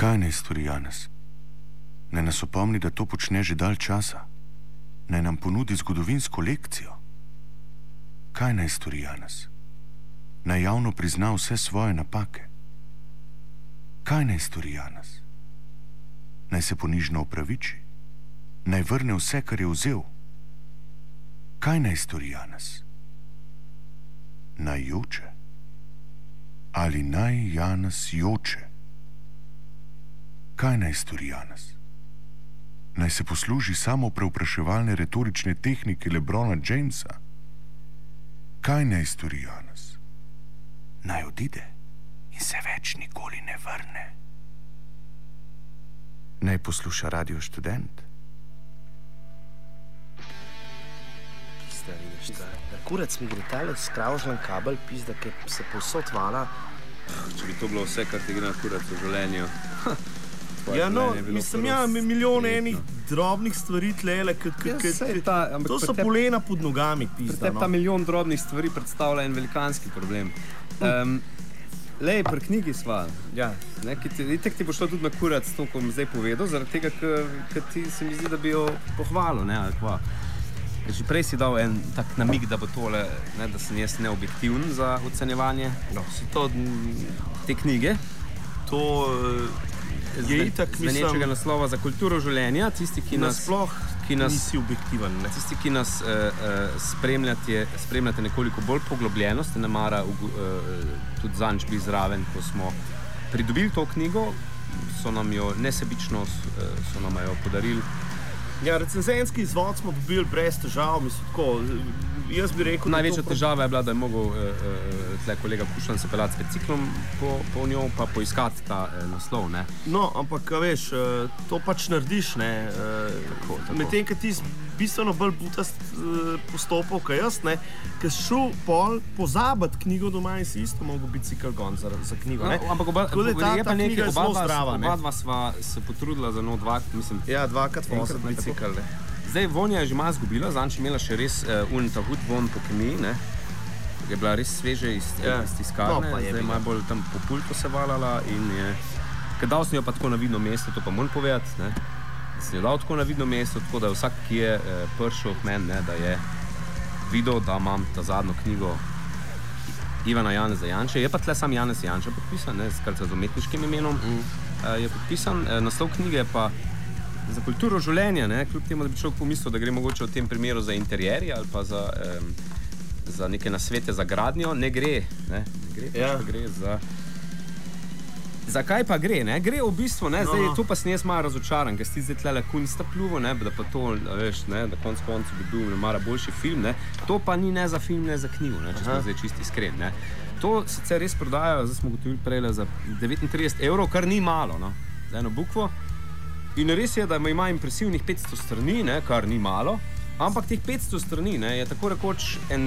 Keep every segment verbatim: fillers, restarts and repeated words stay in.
Kaj naj stori Janez? Naj nas opomni, da to počne že dalj časa. Naj nam ponudi zgodovinsko lekcijo. Kaj naj stori Janez? Naj javno prizna vse svoje napake. Kaj naj stori Janez? Naj se ponižno opraviči. Naj vrne vse, kar je vzel. Kaj naj stori Janez? Naj joče? Ali naj Janez joče? Kaj naj stori Janez? Naj se posluži samo prevpraševalne retorične tehnike Lebrona Jamesa? Kaj naj stori Janez? Naj odide in se več nikoli ne vrne. Naj posluša Radio Študent. Pizda, vidiš, ta, da kurac mi gre tale skravžlan kabel, pizda, ki se povsod vala. Če bi to bilo vse, kar ti gre na kurac v življenju. Ja, no, mislim, ja, milijone enih drobnih stvari tlele, to so polena pod nogami, pizda, no. Pred ta milijon drobnih stvari predstavlja en velikanski problem. Um, lej, pri knjigi sva, ja, ne, ki ti, itek ti bo šlo tudi na kurac to, ko bom zdaj povedal, zaradi tega, ker ti se mi zdi, da bi jo pohvalil, ne, ali kva. Že prej si dal en tak namig, da bo tole, ne, da sem jaz neobjektivn za ocenjevanje. No, so to te knjige, to je itak, mislim, zvenečega naslova za kulturo življenja, tisti, ki nas, nasploh ki nas, nisi objektiven, ne? Tisti, ki nas uh, uh, spremljate, spremljate nekoliko bolj poglobljeno, ste ne mara uh, tudi zanč bili zraven, ko smo pridobili to knjigo, so nam jo nesebično uh, so nam jo podarili. Ja, recenzenski izvod smo dobili brez težav, mislim, tako, jaz bi rekel... Največja težava je bila, da je mogel uh, tle kolega Kušan se pelati s biciklom po, po njo, pa poiskati ta uh, naslov, ne? No, ampak, veš, uh, to pač narediš, ne? Uh, Medtem, ker ti bistveno bolj butast uh, postopal, kaj jaz, ne? Ker si šel pol pozabiti knjigo doma in si isto mogel bicikl gon za, za knjigo, ne? No, ampak oba, tako da ta, je ta knjiga je zelo zdrava, ne? Oba dva sva se potrudila za no dva, mislim... Ja, dvakrat enkrat bicikl. Zdaj, Vonja je že malo zgubila, zanč imela še res uh, un ta hud von po kemiji, ne? Je bila res sveže iz, ja. iz tiskarne, no, zdaj malo bolj tam po pultu se valala in je... Ker dal sem jo pa tako na vidno mesto, to pa moram povedati, ne? Sem jo dal tako na vidno mesto, tako da vsak, ki je uh, prišel k meni, ne, da je videl, da imam ta zadnjo knjigo Ivana Janeza Janče. Je pa tle sam Janez Janča podpisan, ne, skratka z umetniškim imenom mm. uh, je podpisan. Uh, naslov knjige je pa Za kulturo življenja, ne, kljub temu, da bi človek pomislil, da gre mogoče v tem primeru za interierje ali pa za, um, za neke nasvete za gradnjo, ne gre, ne, ne gre, ja. gre za... Zakaj pa gre, ne? Gre v bistvu, ne, zdaj, to pa sem jaz malo razočaran, ker si zdaj tlele kunsta pluvo, ne, da pa to, veš, ne, da konc koncu bi bil mara boljši film, ne, to pa ni ne za film, ne za knjigo, ne, če smo zdaj čisti iskren, ne. To sicer res prodajajo, zdaj smo gotovili prejle za devetintrideset evrov, kar ni malo, no, za eno bukvo. In res je, da ima impresivnih petsto strani, ne, kar ni malo, ampak teh petsto strani, ne, je tako rekoč en,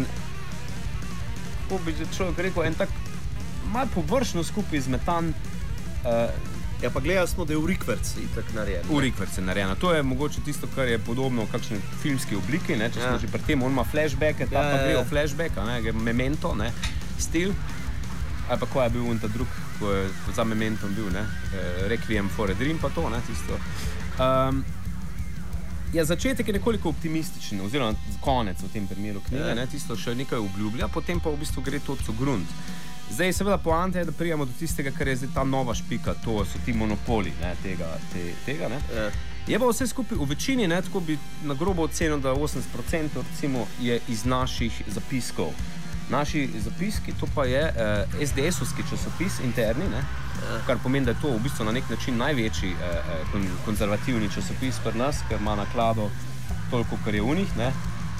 kako bi človek rekel, en tak malo površno skupaj izmetan. Uh, ja, pa gledali smo, da je v rikverc itak narejeno. V rikverc je narejeno. To je mogoče tisto, kar je podobno v kakšni filmski obliki, ne, če ja. smo že pri tem, on ima flashbacke, ta ja, pa gre ja. v flashbacka, ne, memento, ne, stil. Ali pa ko je bil on ta drug, ko je za mementom bil, ne, Requiem for a Dream, pa to, ne, tisto. Um, ja, začetek je nekoliko optimističen, oziroma konec v tem primeru knjige, ja. ne, tisto še nekaj obljublja, potem pa v bistvu gre to co grunt. Zdaj, seveda, poanta je, da prijemo do tistega, kar je zdaj ta nova špika, to so ti monopoli, ne, tega, te, tega, ne. Ja. Je pa vse skupaj v večini, ne, tako bi na grobo ocenil, da osemdeset procentov recimo je iz naših zapiskov. Naši zapiski, to pa je eh, es de esovski časopis, interni, ne, ja. kar pomeni, da je to v bistvu na nek način največji eh, kon, konzervativni časopis pri nas, ker ima naklado toliko, kar je unih, ne.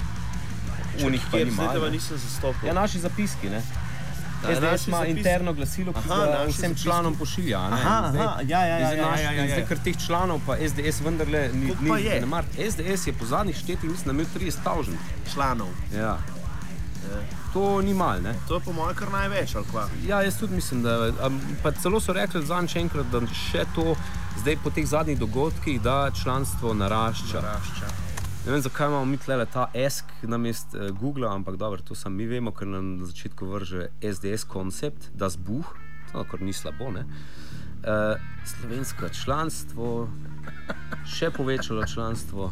Unih pa ni malo. Ja, naši zapiski, ne. Ja, es de es ima interno glasilo, ki ga vsem članom pošilja. Ne? Aha, aha, ja, ja, ja, ja, ja, ja. Zdaj, ker teh članov pa es de es vendarle ni, ni zanemar. es de es je po zadnjih štetih, mislim, imel trideset tisoč članov. Ja. ja. To ni mal, ne? To je po mojem kar največ, ali kva? Ja, jaz tudi mislim, da... Pa celo so rekli zanj še enkrat, da še to, zdaj po teh zadnjih dogodkih, da članstvo narašča. Narašča. Ne vem, zakaj imamo mi tlele ta esk namest uh, Google, ampak dobro, to sam mi vemo, ker nam na začetku vrže es de es koncept, das Buch, to kar ni slabo, ne. Uh, slovensko članstvo, še povečalo članstvo.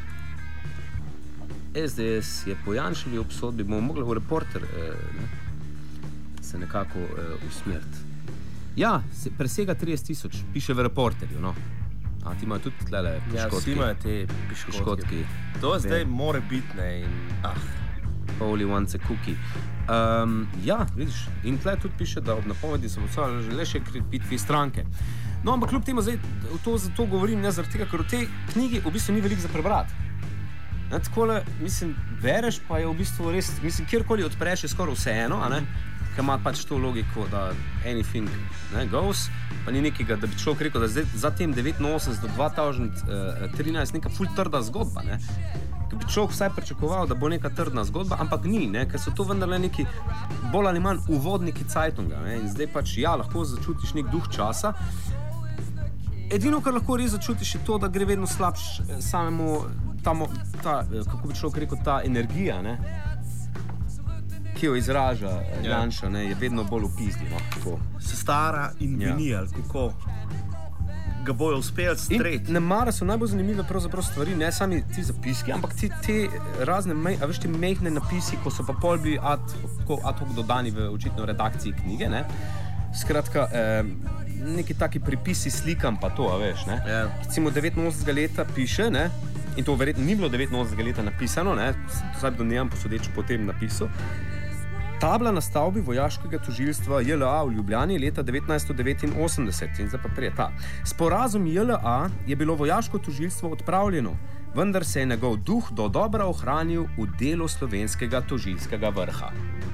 S D S je po Janševi obsodbi, bomo mogli v Reporter eh, ne, se nekako eh, usmeriti. Ja, se presega trideset tisoč, piše v Reporterju. No. A ti imajo tudi tlele piškotki? Ja, vsi imajo te piškotki. piškotki. To zdaj more biti, ne, in ah. Holy once a cookie. Um, ja, vidiš, in tle tudi piše, da ob napovedi se bo vse le še krepitvi stranke. No, ampak kljub temu zdaj to zato govorim, ne zaradi tega, ker v tej knjigi v bistvu ni veliko za prebrati. Ne, takole, mislim, bereš pa je v bistvu res, mislim, kjerkoli odpreš je skoraj vseeno, a ne? Ker ima pač to logiko, da anything ne, goes, pa ni nekega, da bi človek rekel, da zdaj za tem devetinosemdeset do dva tisoč trinajst neka ful trda zgodba, ne? Ker bi človek vsaj pričakoval, da bo neka trdna zgodba, ampak ni, ne? Ker so to vendarle neki bolj ali manj uvodniki Zeitunga, ne? In zdaj pač ja, lahko začutiš nek duh časa. Edino, kar lahko res začutiš, je to, da gre vedno slabš samemu, tamo, ta, kako bi človek rekel, ta energija, ne? Ki jo izraža Janša, ne, je vedno bolj v pizdi. No, se stara in vini, ja. Ali kako ga bojo uspeli streti. Ne mara so najbolj zanimive pravzaprav stvari, ne sami ti zapiski, ampak ti te razne, a veš, te mehne napisi, ko so pa pol bili ad, ad hoc dodani v očitno redakciji knjige, ne. Skratka, eh, neki taki pripisi slikam pa to, a veš, ne. Ja. Recimo devetinosemdesetega leta piše, ne, in to verjetno ni bilo devetinosemdesetega leta napisano, ne, zdaj do njem posodeč po tem napisu. Tabla na stavbi vojaškega tožilstva J L A v Ljubljani leta devetnajststo devetinosemdeset. In zdaj pa prije ta. S porazom J L A je bilo vojaško tožilstvo odpravljeno, vendar se je njegov duh do dobra ohranil v delu slovenskega tožilskega vrha.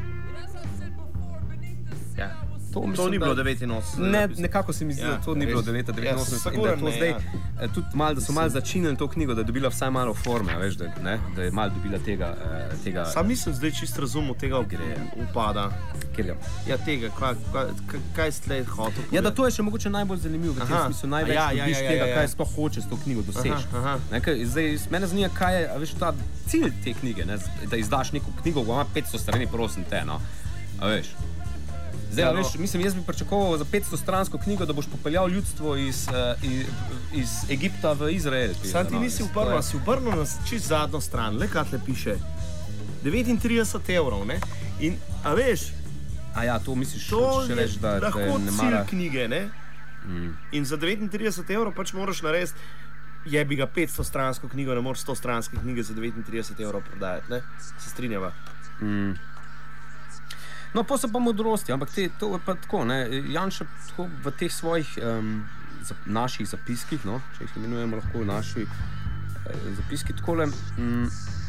Ja. To, mislim, to ni bilo da, devetinosemdeset. Ne, nekako se mi zdi, ja, da to ni res. Bilo leta devetinosemdeset. Ja, in da to ne, zdaj, ja. tudi mal, da so malo začinili to knjigo, da je dobila vsaj malo forme, veš, da, ne, da je malo dobila tega... tega Sam nisem zdaj čist razumel tega upada. Kjer ga? Ja, tega, kaj, kaj, kaj ste hotel? Ja, da to je še mogoče najbolj zanimivo, v tem smislu največ ja, ja, dobiš ja, ja, tega, ja, ja. Kaj sploh hoče s to knjigo doseči. Zdaj, mene zanima, kaj je, veš, ta cilj te knjige, ne, da izdaš neko knjigo, ko ima petsto strani, prosim te, no, a veš. Zdaj, ja, no. Veš, mislim, jaz bi pričakoval za petsto stransko knjigo, da boš popeljal ljudstvo iz, uh, iz, iz Egipta v Izrael. Sam ti nisi uprl, si uprl na čist zadnjo stran, le kaj tle piše. devetintrideset evrov, ne? In, a veš, a ja, to misliš, to še reči, da lahko te ne mara... cilj knjige, ne? Mm. In za devetintrideset evrov pač moraš narediti, je bi ga petsto stransko knjigo, ne moraš sto stranske knjige za devetintrideset evrov prodajati, ne? Se strinjava. Mm. No, pa so pa modrosti, ampak te, to je pa tako, ne, Janša tako v teh svojih um, zap, naših zapiskih, no, če jih imenujemo lahko naši eh, zapiski takole, um,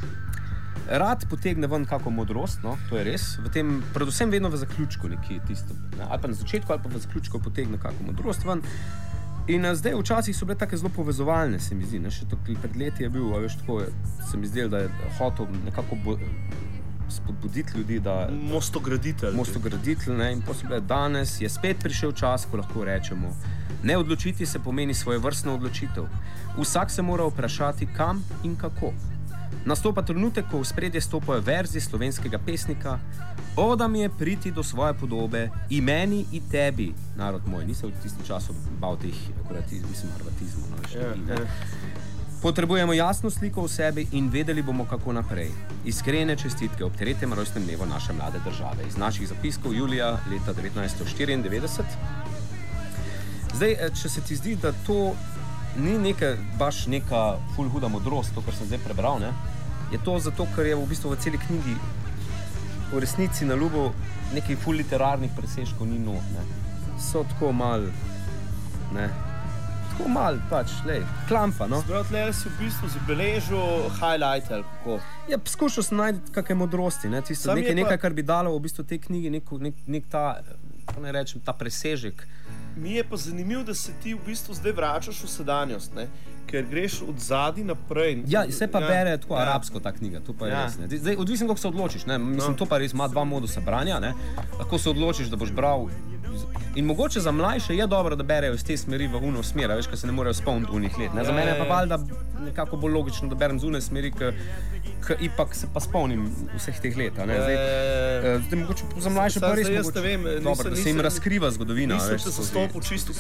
rad potegne ven kako modrost, no, to je res, v tem, predvsem vedno v zaključku neki tisto, ne, ali pa na začetku, ali pa v zaključku potegne kako modrost ven. In uh, zdaj včasih so bile take zelo povezovalne, se mi zdi, ne, še to, pred leti je bil, a veš, tako se mi zdel, da je hotel nekako bo, spodbuditi ljudi, da... Mostograditelj. Mostograditelj, ne, in posebej danes je spet prišel čas, ko lahko rečemo, ne odločiti se pomeni svojevrstno odločitev. Vsak se mora vprašati, kam in kako. Nastopa trenutek, ko v spredje stopajo verzi slovenskega pesnika, oda mi je priti do svoje podobe, i meni, i tebi, narod moj. Nisem v tistem času bal teh, mislim, hrvatizmu, no, še ja, ne. Ja. Potrebujemo jasno sliko o sebi in vedeli bomo, kako naprej. Iskrene čestitke ob tretjem rojstnem dnevu naše mlade države. Iz naših zapiskov julija leta devetnajststo štiriindevetdeset. Zdaj, če se ti zdi, da to ni neka, baš neka ful huda modrost, to, kar sem zdaj prebral, ne, je to zato, ker je v bistvu v celi knjigi v resnici na ljubo nekih ful literarnih presežkov ni not, ne. So tako mal, ne, tako mal, pač, lej, klampa, no. Zdaj, tle si v bistvu zabeležil highlight ali kako? Ja, skušal sem najti kakšne modrosti, ne, tisto, nekaj, pa... nekaj, kar bi dalo v bistvu tej knjigi nek, nek, nek ta, kako ne rečem, ta presežek. Mi je pa zanimivo, da se ti v bistvu zdaj vračaš v sedanjost, ne, ker greš od zadaj naprej. Ja, se pa ja, bere tako ja. Arabsko ta knjiga, to pa je ja. Res, ne. Zdaj, odvisno, kako se odločiš, ne, mislim, no. To pa res ima dva modusa branja, ne, lahko se odločiš, da boš bral In mogoče za mlajše je dobro, da berejo iz te smeri v uno smer, veš, ker se ne morejo spomniti unih let. Ne? Za mene je pa valjda nekako bolj logično, da berem z une smeri, ker ipak se pa spomnim vseh teh let. Zdaj, e, zdaj mogoče za mlajše pa res mogoče vem, dobro, da se jim razkriva zgodovina. Nisem se zastopil čisto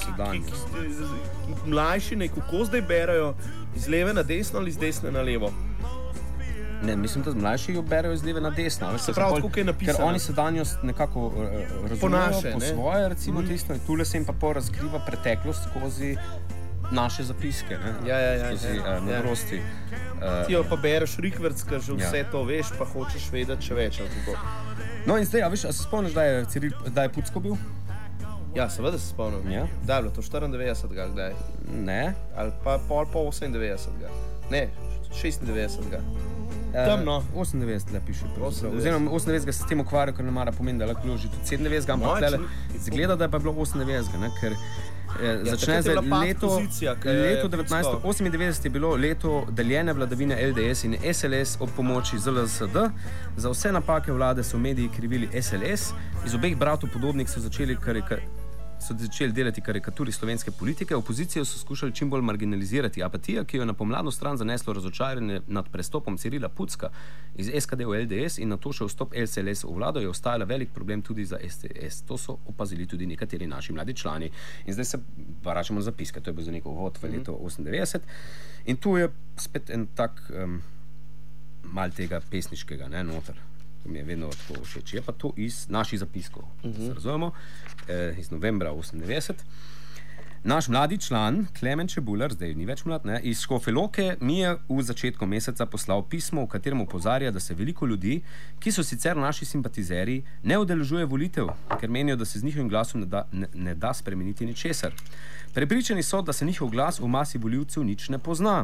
mlajši, kako zdaj berajo iz leve na desno ali iz desne na levo. Ne, mislim, da mlajši jo berajo iz leve na desno. Se pravi, kako je napisano. Ker oni sedanjost nekako uh, razumejo po, naše, po ne? svoje, recimo mm. tisto. Tule se jim pa pol razkriva preteklost skozi naše zapiske, ne? Ja, ja, ja. Skozi ja, uh, modrosti. Ja. Uh, Ti jo pa bereš rikverc, ker že vse ja. to veš, pa hočeš vedeti še več. No in zdaj, a veš, a se spomniš, da je, Ciril, da je Pucko bil? Ja, seveda se spomnim. Ja. Da je bilo to štiriindevetdesetega, kdaj? Ne. Ali pa pol po osemindevetdesetega. Ne, šestindevetdesetega. Temno. Uh, osemindevetdeset le piše. Oziroma osemindevetdesetega se s tem ukvarjal, ker ne mara pomeni, da lahko bilo že tudi sedemindevetdesetega, ampak tlele zgleda, da je pa bilo osemindevetdesetega, ne? Ker eh, ja, začne zdaj leto, pozicija, leto devetnajststo osemindevetdeset je bilo leto deljene vladavine L D S in S L S ob pomoči Z L S D. Za vse napake vlade so mediji krivili S L S. Iz obeh bratov podobnih so začeli karika so začeli delati karikaturi slovenske politike, opozicijo so skušali čim bolj marginalizirati. Apatija, ki jo je na pomladno stran zaneslo razočaranje nad prestopom Cirila Pucka iz S K D v L D S in nato še vstop S L S v vlado, je ostajala velik problem tudi za S T S. To so opazili tudi nekateri naši mladi člani. In zdaj se vračamo na zapiske, to je bil za neko uvod v leto osemindevetdeset. In tu je spet en tak um, mal tega pesniškega, ne, noter. To mi je vedno tako všeč. Je pa to iz naših zapiskov, uh-huh. se razumemo, eh, iz novembra osemindevetdeset. Naš mladi član, Klemen Čebular, zdaj ni več mlad, ne, iz Škofje Loke, mi je v začetku meseca poslal pismo, v katerem opozarja, da se veliko ljudi, ki so sicer naši simpatizeri, ne udeležuje volitev, ker menijo, da se z njihovim glasom ne da, ne, ne da spremeniti ničesar. Prepričani so, da se njihov glas v masi volivcev nič ne pozna.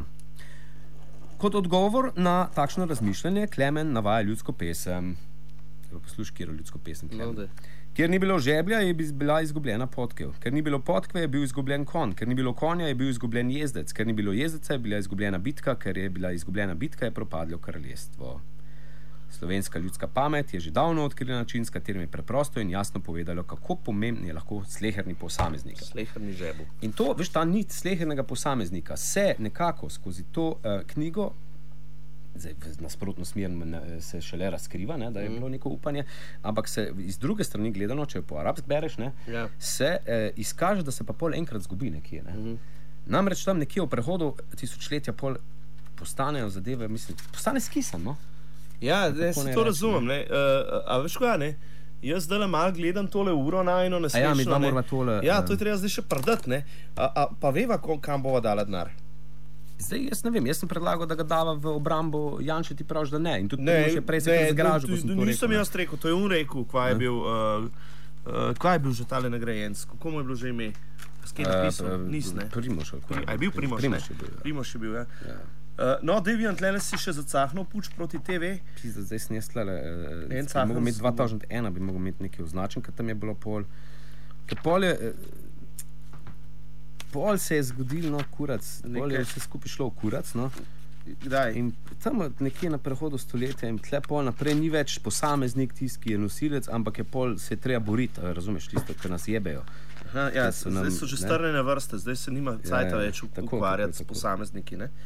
Kot odgovor na takšno razmišljanje Klemen navaja ljudsko pesem. Poslušaj, kjer je ljudsko pesem, Klemen. Ker ni bilo žeblja, je bila izgubljena potkev. Ker ni bilo potkve, je bil izgubljen konj. Ker ni bilo konja, je bil izgubljen jezdec. Ker ni bilo jezdeca, je bila izgubljena bitka. Ker je bila izgubljena bitka, je propadlo kraljestvo. Slovenska ljudska pamet je že davno odkrila način, s katerim je preprosto in jasno povedalo, kako pomemben je lahko sleherni posameznik. Sleherni žebu. In to, veš, ta nit slehernega posameznika se nekako skozi to uh, knjigo, zdaj nasprotno smer se šele razkriva, ne, da je bilo neko upanje, ampak se iz druge strani gledano, če po arabsk bereš, ne, ja. se eh, izkaže, da se pa pol enkrat zgubi nekje. Ne. Mm-hmm. Namreč tam nekje v prehodu tisočletja pol postanejo zadeve, mislim, postane skisan, no? Ja, ne, se to razumem, ne. Uh, a veš kaj, ne? Jaz zdaj malo gledam tole uro najno nesmečno. A ja, mi dva moramo tole... Ja, to je treba zdaj še prdati, ne. A, a pa veva, kam bova dala denar? Zdaj, jaz ne vem, jaz sem predlagal, da ga dava v obrambo, Janče, ti praviš, da ne. In tudi ne, še prej se je zgražil, ko sem to rekel. Nisem jaz rekel, to je on rekel, kva je bil, uh, uh, kva je bil že tale nagrajenc, kako mu je bilo že ime? S kje napisal? Uh, Nis, ne? Primoš, ali A je bil Primoš, Primoš je bil, ja. Primoš je bil, ja. ja. Uh, no, Devijan, tlele si še zacahnil puč proti T V. Pizda, zdaj sem jaz tlele, uh, bi mogel imeti dva tisoč ena, bi mogel imeti nekaj označen, ker tam je bilo pol. Ker pol je, uh, pol se je zgodil, no, kurac, pol je vse skupaj šlo v kurac, no. Kdaj? In tam nekje na prehodu stoletja in tle pol naprej ni več posameznik tisti, ki je nosilec, ampak je pol se je treba boriti, razumeš, tisto, kar nas jebejo. Aha, ja, so nam, zdaj so že strnjene vrste, zdaj se nima cajta ja, več ukvarjati s posamezniki, ne?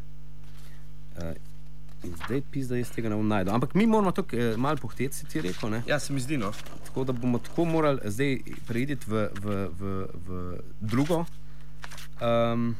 Uh, in zdaj pizda jaz tega ne bom najdel. Ampak mi moramo to eh, malo pohteti, si ti rekel, ne? Ja, se mi zdi, no. Tako da bomo tako morali zdaj preiditi v, v, v, v drugo, um,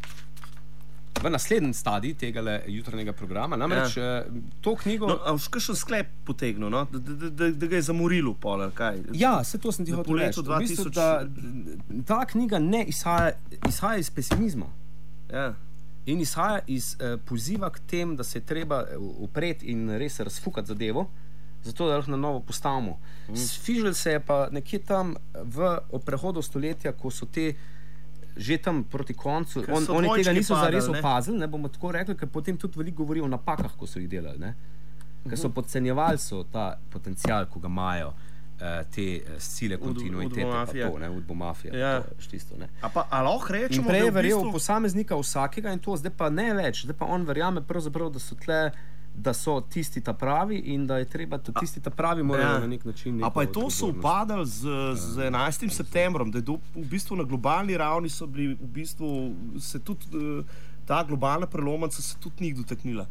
v naslednji stadij tega jutranjega programa. Namreč ja. to knjigo... No, a už kakšen sklep potegnil, no? Da, da, da, da ga je zamorilo pol, ali kaj? Ja, se to sem ti hotel reči. V bistvu, da ta knjiga ne izhaja, izhaja iz pesimizma. Ja. In izhaja iz uh, poziva k tem, da se je treba upreti in res razfukati zadevo, zato da lahko na novo postavimo. Mm. Sfižil se je pa nekje tam v prehodu stoletja, ko so te že tam proti koncu, on, oni tega niso padali, zares opazili, ne bomo tako rekli, ker potem tudi veliko govorijo o napakah, ko so jih delali, ne? Ker so podcenjevali so ta potencial, ko ga imajo te sile kontinuitete, pa to, ne, udbomafija, ja. to štisto, ne. A pa, a lahko rečemo, in prej je verjel v bistvu... posameznika vsakega in to, zdaj pa ne več, zdaj pa on verjame pravzaprav, da so tle da so tisti ta pravi in da je treba tisti ta pravi morajo Ja. na nek način. A pa je to odgovornost. sovpadalo z, z enajstim septembrom, da je do, v bistvu na globalni ravni so bili v bistvu se tudi eh, ta globalna prelomnica se tudi njih dotaknila.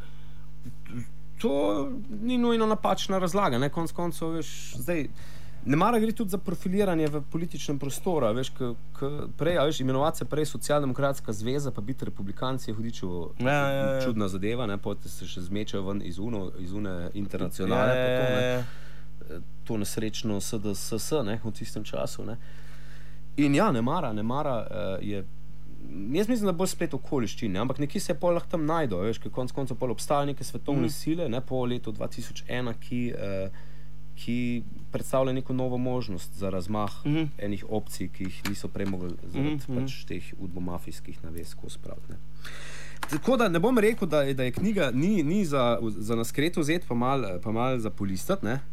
To ni nujno napačna razlaga, ne, konc koncev, veš, zdaj, ne mara gre tudi za profiliranje v političnem prostoru, a veš, k, k prej, a veš, imenovati se prej Socialdemokratska zveza, pa biti republikanci je hudičevo Ja, ja, ja. čudna zadeva, ne, potem se še zmečajo ven iz, uno, iz une internacionale, Ja, pa to, ja, ne, ja. to nesrečno S D S S, ne, v tistem času, ne. In ja, ne mara, ne mara uh, je. Jaz mislim, da bo spet okoliščine, ampak nekje se pol lahko tam najdo, veš, ker konec koncev pol obstajajo neke svetovne mm. sile, ne, po letu dva tisoč ena, ki, eh, ki predstavlja neko novo možnost za razmah mm. enih opcij, ki jih niso prej mogli zaradi mm. pač teh udbomafijskih navez skozi spraviti. Tako da ne bom rekel, da je, da je knjiga ni, ni za, za naskreto vzeti, pa malo pa mal za polistati, ne?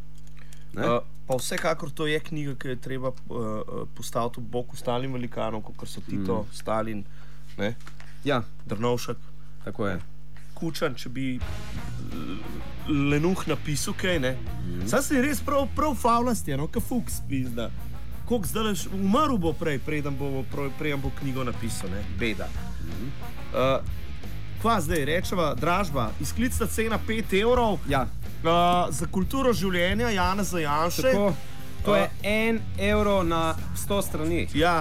Ne? Uh, pa vsekakor to je knjiga, ki je treba uh, postaviti v bok ostalim velikanom, kot so Tito, mm. Stalin, ne? Ja, Drnovšek, tako je. Kučan, če bi uh, Lenuh napisal kaj, ne? Mm. Saj si res prav, prav favlast je, no, ka fuks pizda. Koliko zdaj umrl bo prej, preden bo, preden bo knjigo napisal, ne? Beda. Mm. Uh, kva zdaj, rečeva, dražba, izklicna cena pet evrov. Ja. Uh, za kulturo življenja Janeza Janše. Tako, to je en evro na sto strani. Ja.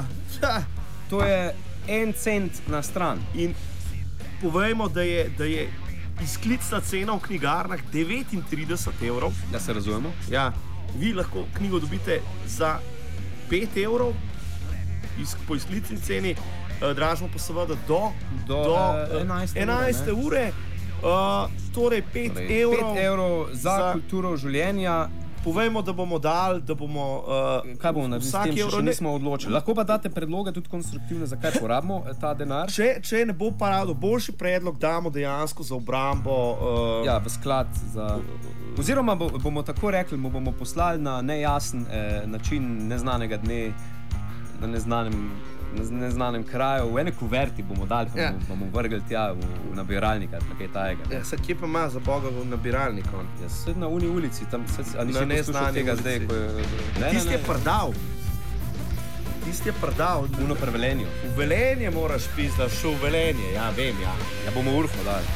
To je en cent na stran. In povejmo, da je, da je izklicna cena v knjigarnah devetintrideset evrov. Da se razumemo. Ja. Vi lahko knjigo dobite za pet evrov iz, po izklicni ceni, uh, dražimo pa seveda do, do, do uh, enajste ure. Uh, torej pet evrov, pet evrov za, za kulturo življenja. Povejmo, da bomo dali, da bomo. Uh, kaj bomo naredili s tem, če še nismo odločili? Lahko pa date predloge tudi konstruktivne, zakaj porabimo ta denar. Če, če ne bo parado, boljši predlog damo dejansko za obrambo. Uh, ja, v sklad za. Oziroma bo, bomo tako rekli, mu bomo poslali na nejasen eh, način neznanega dne na neznanem. Na neznanem kraju, v ene kuverti bomo dali, pa ja. bomo, bomo vrgli tja v, v nabiralnik ali kaj tajega. Ja, se kje pa ima za Boga v nabiralnik? Ja, se na uni ulici, tam se ali na neznani tega ulici. Zdaj, ko je, ne, Tisti je prdal. Tisti je prdal. Uno pri Velenju. V Velenje moraš pizda, šel v Velenje, ja, vem, ja. Ja, bomo Urho dali.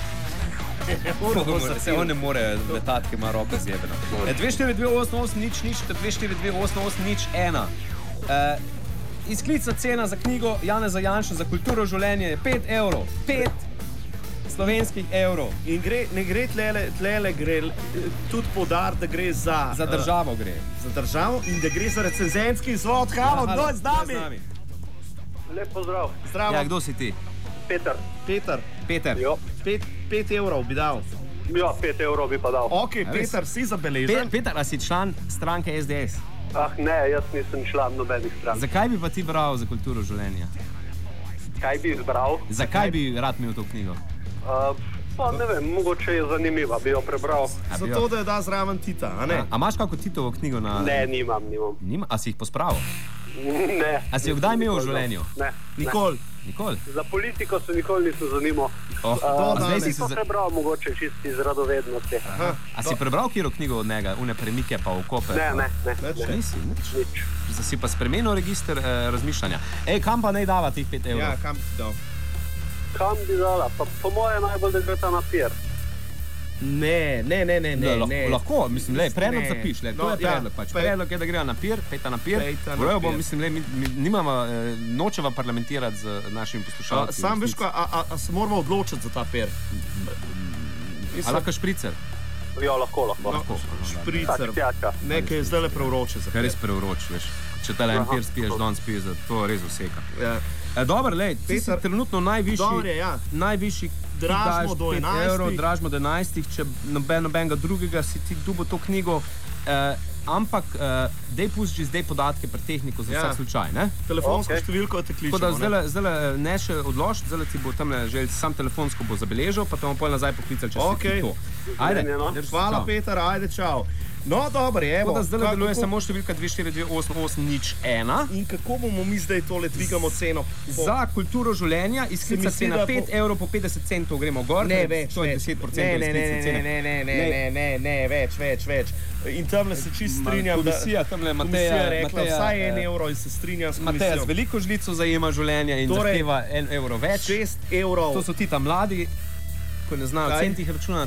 Se on ne more letati, ki ima roko zjebeno. dve štiri dve osem osem nič nič, dve štiri dve osem osem nič ena. Uh, izklicna cena za knjigo Janeza Janše za kulturo življenja je pet evrov. pet slovenskih evrov. In gre, ne gre tlele, tlele gre tudi poudar, da gre za... Za državo gre. Uh, za državo in da gre za recenzentski izvod. Halo, kdo je z nami? Lep pozdrav. Zdravo. Ja, kdo si ti? Peter. Peter. Peter. Jo. Pet, pet evrov bi dal. Ja, pet evrov bi pa dal. Ok, ja, Peter, si zabeležen. Pe, Peter, a si član stranke S D S? Ah, ne, jaz nisem član nobenih strank. Zakaj bi pa ti bral za kulturo življenja? Kaj bi izbral? Zakaj bi rad imel to knjigo? Uh, pa ne vem, mogoče je zanimiva, bi jo prebral. Zato, da jo da zraven Tita, a ne? A, a imaš kako Titovo knjigo na... Ne, nimam, nimam. Nima? A si jih pospravil? Ne. A si jo kdaj imel v življenju? Ne. Nikoli. Nikoli? Za politiko se nikoli nisem zanimal. Oh, uh, zdaj si to se... prebral mogoče čisti iz radovednosti. Aha. A si prebral kjero knjigo od njega? Une premike pa okope? Ne, ne, ne. ne. Nisi, nič. Nič. Zdaj si pa spremenil register eh, razmišljanja. Ej, kam pa naj dava tih pet evrov? Ja, kam bi dal? Kam bi dala? Pa po moje najbolj, da gre ta napir. Ne, ne, ne, ne, ne. lahko, ne. lahko, mislim, le, predlog Ne. zapiš, le, to No, je predlog, ja, pač. pe- Predlog je, da gre na pir, peta na pir. Pejta na Brojo bo, pir. mislim, le, mi, mi nimamo, eh, nočeva parlamentirati z našimi A, poslušalci. sam veš, ko, a, a, a se moramo odločiti za ta per. A lahko špricer? Ja, lahko, lahko. No, Lahko. špricer. Tak, tjaka. Nekaj je zdaj le prevroče za Kaj per. res preuroč, veš. Če tale en Aha. pir spiješ, don spiješ, za to res vseka. Ja. E, dobro, lej, ti si Peter, trenutno najvišji, dobro je, ja. najvišji, ti Dražimo daš do pet enajstih. evrov, dražimo do enajstih, če noben, nobenega drugega si ti dubo to knjigo, eh, ampak eh, dej pusti že zdaj podatke pri tehniku za Ja. vsak slučaj, ne? Telefonsko Ok. številko te kličemo. Tako da ne? zdaj, zdaj ne še odložiti, zdaj ti bo tam že sam telefonsko bo zabeležil, pa te bomo pol nazaj poklicali, če Ok. si ti to. Ajde, Meni, no. drž- Hvala, čau. Peter, ajde, čau. No, dobro, evo. Tako da zdaj Kako- deluje kako- samo številka dve štiri dve osem osem nič ena. In kako bomo mi zdaj tole dvigamo ceno? Po... Za kulturo življenja izklica Se mi zdi, cena da pet po- evrov po petdeset centov, gremo gor. Ne, več, to je več. deset Ne, procentov ne, ne, izklicne ne, cene. ne, ne, ne, ne, ne, ne, več, več, več. In tamle se čisto Ma, strinjam, komisija, da tamle Mateja- komisija je rekla Mateja, vsaj en eh, evro in se strinjam s Mateja z komisijo. veliko žlico zajema življenje in Torej, zahteva en evro več. Šest evrov. To so ti tam mladi, ko ne znajo Kaj? centih računati.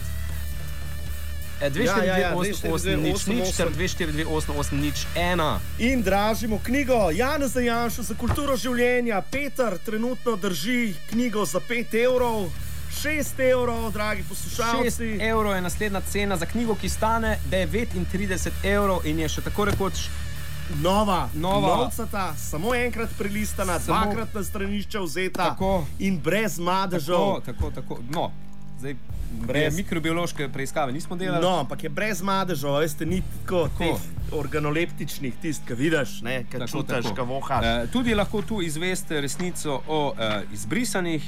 E, dve Ja, štiri ja, dve ja, osem osem nič nič ter dve štiri dve osem osem nič ena. In dražimo knjigo Janeza Janša za kulturo življenja. Peter trenutno drži knjigo za pet evrov. šest evrov, dragi šest poslušalci. evrov je naslednja cena za knjigo, ki stane devetintrideset evrov in je še tako rekoč Nova, Nova. novcata, samo enkrat prelistana, Samo- dvakrat na stranišče vzeta Tako. in brez madežev. tako, tako, tako. No, zdaj Brez- brez mikrobiološke preiskave nismo delali. No, ampak je brez madežev, veste, ni tako Tako. teh organoleptičnih, tist, ki vidiš, ne, ki Tako, čutiš, tako. ki vohaš. Eh, tudi lahko tu izveste resnico o eh, izbrisanih.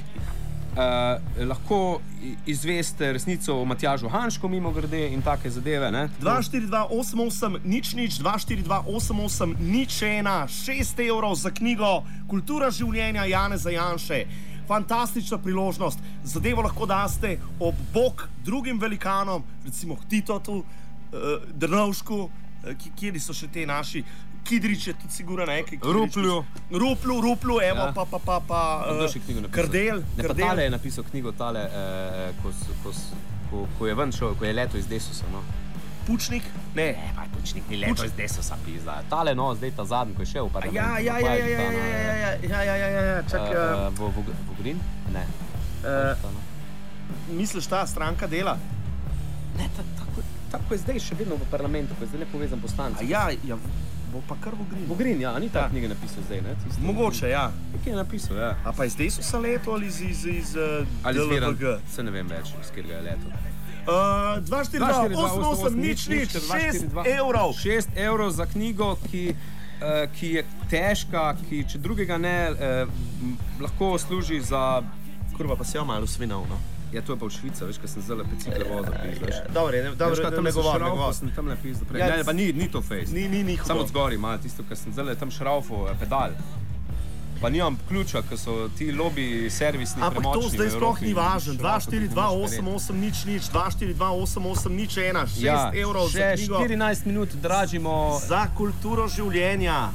Uh, lahko i- izveste resnico o Matjažu Hanšku, mimo grede in take zadeve. Ne? dva štiri dva osem osem nič nič, dva štiri dva osem osem nič ena, šest evrov za knjigo Kultura življenja Janeza Janše. Fantastična priložnost, zadevo lahko daste ob bok drugim velikanom, recimo Titotu, uh, Drnovšku, uh, kjer so še te naši, Kidrič je tudi sigurno nekaj. Ruplju. Ruplju, Ruplju, evo, Ja. pa pa pa pa. Kdo Uh, še knjigo napisal? Krdel, Ne, pa Krdel. tale je napisal knjigo, tale, eh, ko, s- ko, s- ko, ko je ven šel, ko je leto iz Desusa. No. Pučnik? Ne. Ne, pa točnik ni leto iz Desusa pisa. Tale, no, zdaj ta zadnji, ko je šel v parlament. Ja, ja, ja, ja, ja, ja, ja, ja, ja, ja, ja, ja, čak, uh, Vogrin? Ne. uh, Ta, no. misliš, ta stranka dela? Ne, ta, tako, tako je zdaj še vedno v parlamentu, ko je zdaj nepovezan A poslanec. ja, ja, bo pa kar v grin. Vogrin, ja, ni ta Ja. knjiga napisal zdaj, ne? Tisti- Mogoče, ja. Nekaj je napisal, ja. A pa iz Desusa leto ali iz, iz, iz uh, Ali D L V zbiram, G? se ne vem več, iz katerega je leto. Uh, dva štiri dva osem osem nič nič, šest evrov. šest evrov za knjigo, ki, uh, ki je težka, ki če drugega ne, uh, m, lahko služi za... Kurva, pa se jo malo svinal, no. Ja, to je pa v Švica, veš, kaj sem zelo bicikle vozil, pizdaš. Dobro, ne, dobro, Veš, kaj ne, tam ne so govor, ne šraufo, govor. sem tam napisal prej. Ja, Ne, pa ni, ni to face. Ni, ni, ni hudo. Samo od zgori ima tisto, kar sem zdaj tam šraufo, eh, pedal. Pa nimam ključa, ker so ti lobiji servisni Ampak premočni. to zdaj v sploh Evropi ni in važno. dva šraufo štiri tudi dva ne moreš osem verjeti. osem nič nič, dva štiri dva osem osem nič ena, šest evrov za še knjigo. štirinajst minut dražimo. Za kulturo življenja.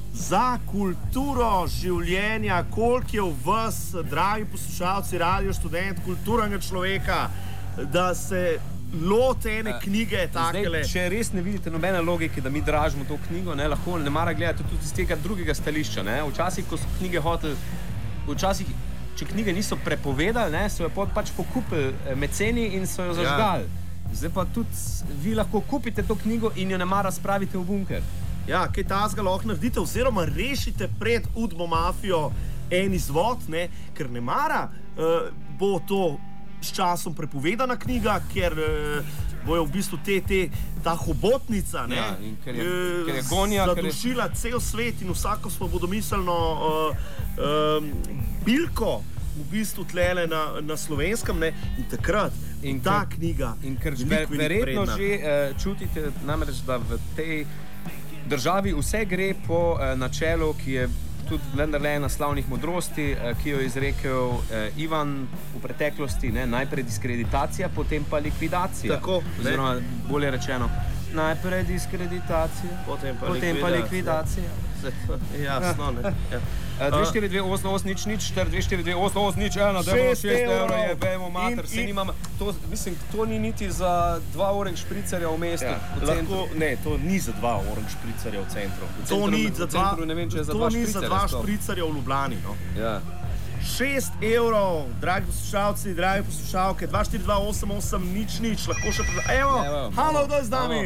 Za kulturo življenja, koliko je v vas, dragi poslušalci, radio študent, kulturnega človeka, da se lote ene knjige takele. Zdaj, če res ne vidite nobene logike, da mi dražimo to knjigo, ne, lahko ne mara gledati tudi iz tega drugega stališča. Ne. Včasih, ko so knjige hoteli, včasih, če knjige niso prepovedali, ne, so jo pot pač pokupili eh, meceni in so jo zažgali. Ja. Zdaj pa tudi vi lahko kupite to knjigo in jo ne mara spravite v bunker. Ja, kaj tazga lahko naredite, oziroma rešite pred Udbo mafijo en izvod, ne, ker ne mara, uh, bo to s časom prepovedana knjiga, ker uh, bojo v bistvu te, te, ta hobotnica, ne, Ja, in ker je- eh, ker je gonja, ker je- zadušila cel svet in vsako svobodomiselno uh, um, bilko v bistvu tlele na, na slovenskem, ne, in takrat In ta ker- knjiga In ker veliko, ver, veliko verjetno vredna. že uh, čutite, namreč, da v tej državi vse gre po uh, načelu, ki je tudi vendarle ena slavnih modrosti, uh, ki jo je izrekel uh, Ivan v preteklosti, ne? Najprej diskreditacija, potem pa likvidacija. Tako, ne. Oziroma, bolje rečeno, najprej diskreditacija, Potem pa potem pa likvidacija. likvidacija. Jasno, ne. Ja. dve štiri dve osem osem nič nič, ter dve štiri dve osem osem nič ena, da je Šest šest evrov, evrov. je vemo, mater, In- se in- nimam, to, mislim, to ni niti za dva orange špricerja v mestu. Ja, v centru. lahko, ne, to ni za dva orange špricarja v centru. To centru- ni v za dva, centru ne vem, če je za to dva ni za špricarja dva sploh. špricarja v Ljubljani. No. Ja. šest evrov, dragi poslušalci, dragi poslušalke, dva štiri dva osem osem nič nič, lahko še pred... Evo, Evo, halo, kdo je z nami?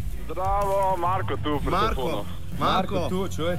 Zdravo, Marko tu pri telefonu. Marko, Marko, Marko, tu, čuj.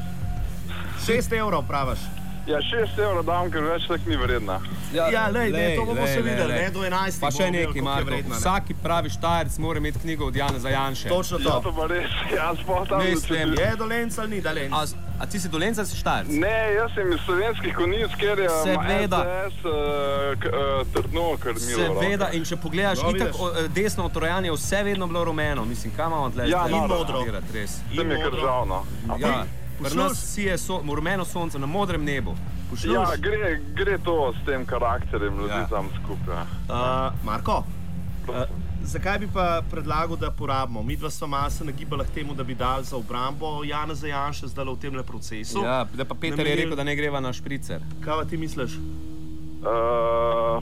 šest evrov praviš. Ja, šest evrov dam, ker več tak ni vredna. Ja, lej, ne, to bomo še videli, lej. ne, do enajstih Pa še bomo videli, nekaj, koliko je Marko. vredna, ne. Vsaki pravi štajerc mora imeti knjigo od Janeza Janše. Točno Ja, to. to pa res, jaz pa tam Mislim, če- Je dolenc ali ni dolenc? A, A ti si Dolenc ali si Štajerc? Ne, jaz sem iz Slovenskih Konjic, ker je Seveda. S D S uh, k, uh, trdno krmilo. Seveda, in če pogledaš, No, itak vidiš. o, desno od Trojan je vse vedno bilo rumeno. Mislim, kaj imamo tle? Ja, zdaj? in modro. Res. Sem je kar žal, no. Ja, pri Posluš- nas si je so, rumeno sonce na modrem nebu. Posluš? Ja, gre, gre to s tem karakterjem ljudi Ja. tam skupaj. Uh, Marko, uh, zakaj bi pa predlagal, da porabimo? Mi dva sva malo se nagibala k temu, da bi dali za obrambo Janeza Janše zdaj v tem procesu. Ja, da pa Peter je Namenili- rekel, da ne greva na špricer. Kaj pa ti misliš? Uh,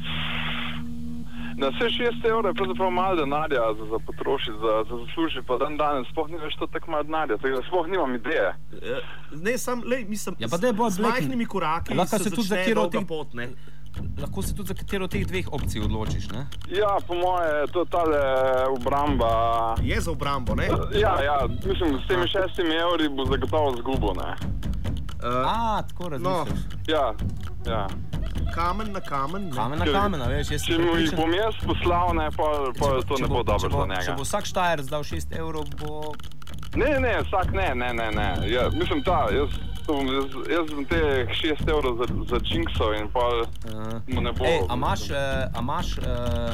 na vse šest evrov je pravzaprav malo denarja za, za potrošiti, za, za zaslužiti, pa dan danes sploh ni več to tako malo denarja, tako da sploh nimam ideje. Uh, ne, sam, lej, mislim, Ja, pa daj bolj z Black- majhnimi koraki Lahko se se tudi za začne katero dolga teh- pot, ne? Lahko se tudi za katero od teh dveh opcij odločiš, ne? Ja, po moje je to tale obramba. Je za obrambo, ne? Ja, ja, mislim, s temi šestimi evri bo zagotovo zgubo, ne. Uh, A, tako razmišljaš. Ja, ja. kamen na kamen, ne? Kamen na kamen, a veš, jaz Če sem mu jih prepričan. bom jaz poslal, ne, pa, pa to Če ne bo če dobro bo- za njega. Če bo vsak Štajerc dal šest evrov, bo... Ne, ne, vsak ne, ne, ne, ne. Ja, mislim ta, jaz, to bom, jaz, jaz sem te šest evrov za, za džinksov in pa Uh, mu ne bo. Ej, a imaš, uh, a imaš, uh,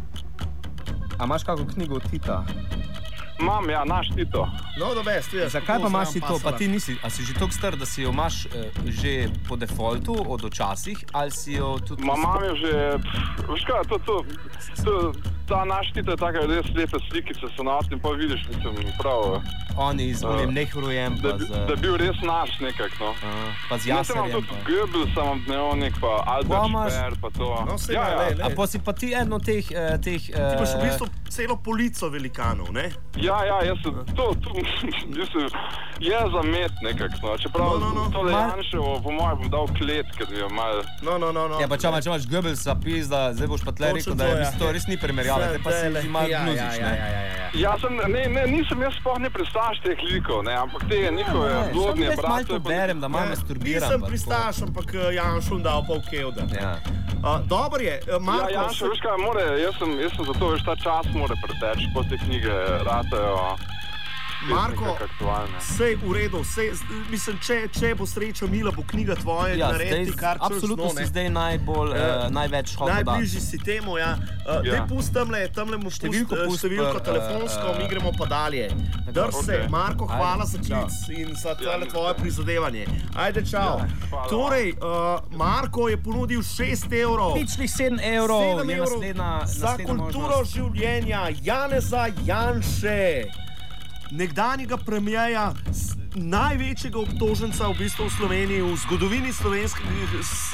a imaš kakšno knjigo od Tita? Imam, ja, naš Tito. No, da veš, vidiš. Zakaj kako pa imaš zraven ti to? Pa pasala. ti nisi, a si že tako star, da si jo imaš uh, že po defaultu od očasih, ali si jo tudi... Ma imam jo že, pff, veš kaj, to, to, to, ta naš Tito je taka res lepe slikice so not in pa vidiš, mislim, prav, Oni z onim Uh, nehrujem, da, pa bi- z... da je bil res naš nekak, no. Uh, pa z Jaz imam jaserjem. tudi pa- Goebbels, imam dnevnik, pa Pa Albert imaš- Speer, pa to. No, saj ja, ima, ja. lej, lej. A pa si pa ti eno teh... Uh, teh Ti imaš v uh, bistvu celo polico velikanov, ne? Ja, ja, jaz sem to, to mislim, je za met nekako, no. Čeprav No, no, no. to Mal- Janševo, po mojem, bom dal klet, ker bi jo mal... No, no, no, no. Ja, pa če imaš, če imaš Goebbelsa, pizda, zdaj boš pa tle Točno rekel, da to, je ja. to res ni primerjava, zdaj pa si ti malo ja, bluziš, ja, ne? ja, ja, ja, ja. Ja, sem, ne, ne, nisem jaz sploh ne pristaš teh likov, ne, ampak te njihove Ne, blodne samo jaz malo brate... to berem, da malo Ja, masturbiram. Nisem pa tako. pristaš, ampak eh, Janšu dal pol kevda. Ja. Uh, dobro je, uh, Ja, Marko, Janša, se- veš kaj, more, jaz sem, jaz sem zato, veš, ta čas more preteči, po te knjige ratajo... Marko, nekako aktualne. Sej v redu, sej, z- mislim, če, če bo sreča mila, bo knjiga tvoja, Ja, naredi zdaj, kar čez absolutno no, si ne. zdaj najbolj, Ja. uh, največ hodil. Najbližji si temu, ja. Uh, Ja. Dej pust tamle, tamle mu pust, Številko eh, pust, številko pa, telefonsko, eh, mi gremo pa dalje. Drž se, okej. Marko, hvala Ajde, za klic in za tale nič tvoje ne. prizadevanje. Ajde, čau. hvala. Torej, uh, Marko je ponudil šest evrov. Pičlih sedem evrov sedem je evrov naslednja, za naslednja kulturo možnost. življenja Janeza Janše, nekdanjega premijeja, s- največjega obtoženca v bistvu v Sloveniji, v zgodovini slovenskega, s-